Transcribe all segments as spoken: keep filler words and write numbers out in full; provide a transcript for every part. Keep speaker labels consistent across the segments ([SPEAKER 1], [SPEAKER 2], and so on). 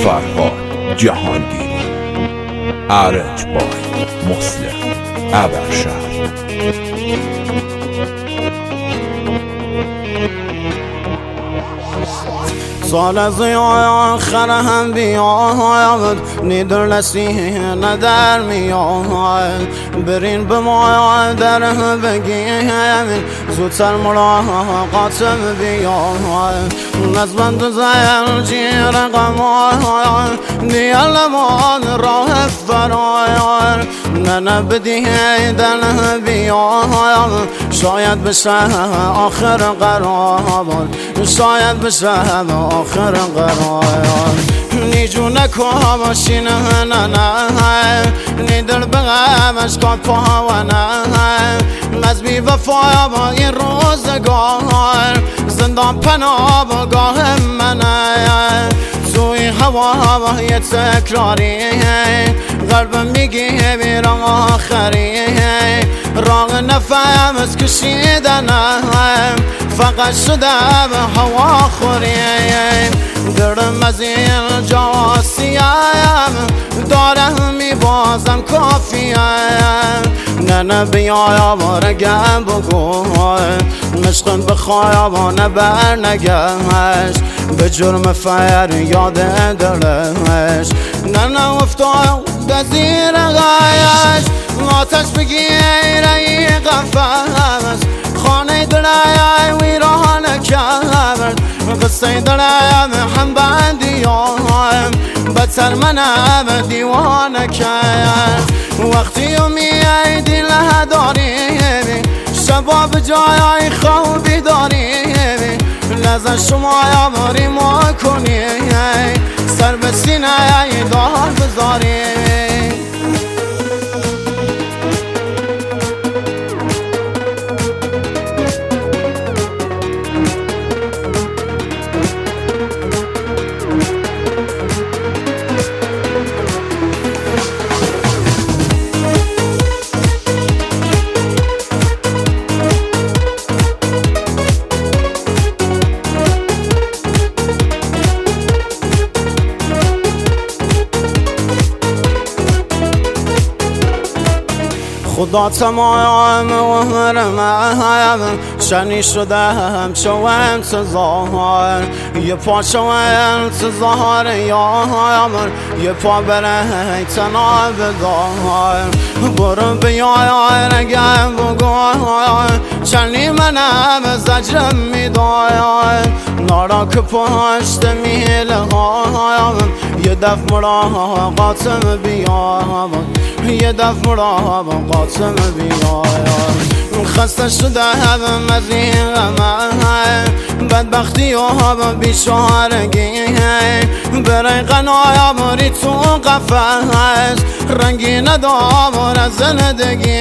[SPEAKER 1] فرهاد جهانگیری، ارج بای مسلم ابرشهر.
[SPEAKER 2] سال از آخر هم بیاید نیدر نسیه ندر میاید برین به ما در بگیم زودتر ملاقاتم بیاید نزبند زیر جیر قماید دیل من راه فراید نه بدیدن بیاید شاید بشه آخر قرار، شاید بشه آخر قرار. نیجو نکو باشین نه نه نیدر بغمش کار پاونه از بی وفا با این روزگار زندان پناه با گاه منه توی هوا با یه تکراری قلبم میگی بیرم آخری راه نفهم از کشیدنم فقط شده به هوا خوری درم از این جا سیم دارم میبازم کافیم نه نه بیایا بارگم بگو مشقم بخوایا با نبر نگهش به جرم فیر یاد دلش نه نه افتاد زیر غیش آتش بگیره ای قفص خانه دلای ویران کرد قصه دلم هم بندیام بدتر منم دیوانه کرد وقتی امیدی له داری شبا به جای خوابی داری لازم شما یاری ما کنی سر به سینه دار بذاری خدا تمام و حرمم شنی شدم چو انتظار یه پا چو انتظار یامر یه پا برای تنها بدار برو بیای رگم بگوی چنی منم زجرم میدای نارا که پشت میله هایم یه دف مراقاتم بیام یه دف مراقاتم بیام خسته شده هم از این غمه بدبختی و هم بیچارگی برای قنایا باری تو قفص رنگی ندار از زندگی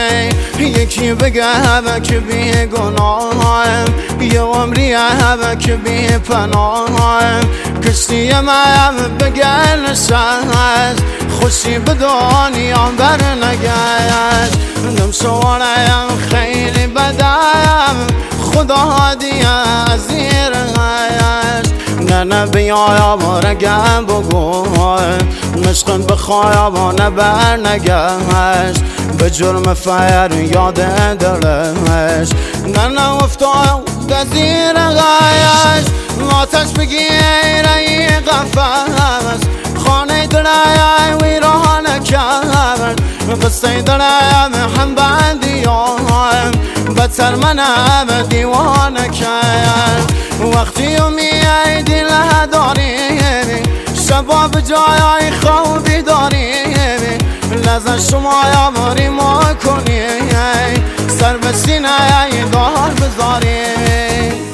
[SPEAKER 2] یکی بگه همه که بی گناهم یه عمری همه که بی پناهم کشتی من بگه نشست خوشی به دنیا بر نگشت دم شوارم خیلی بدم خدا دیگه از زیر غیشت نه نه بیایا بارگم بگو مشقن بخوایا با نبر نگهش به جرم فیر یاد دلش نه نه افتاد زیر غیش آتش بگیره ای قفص خانه دلای ویران کرد قصه دلم هم بندیام بدتر منم دیوانه کرد وقتی امیدی له داری شبا به جای خوابی داری لازم شما یاری ما کنی سر به سینه دار بذاری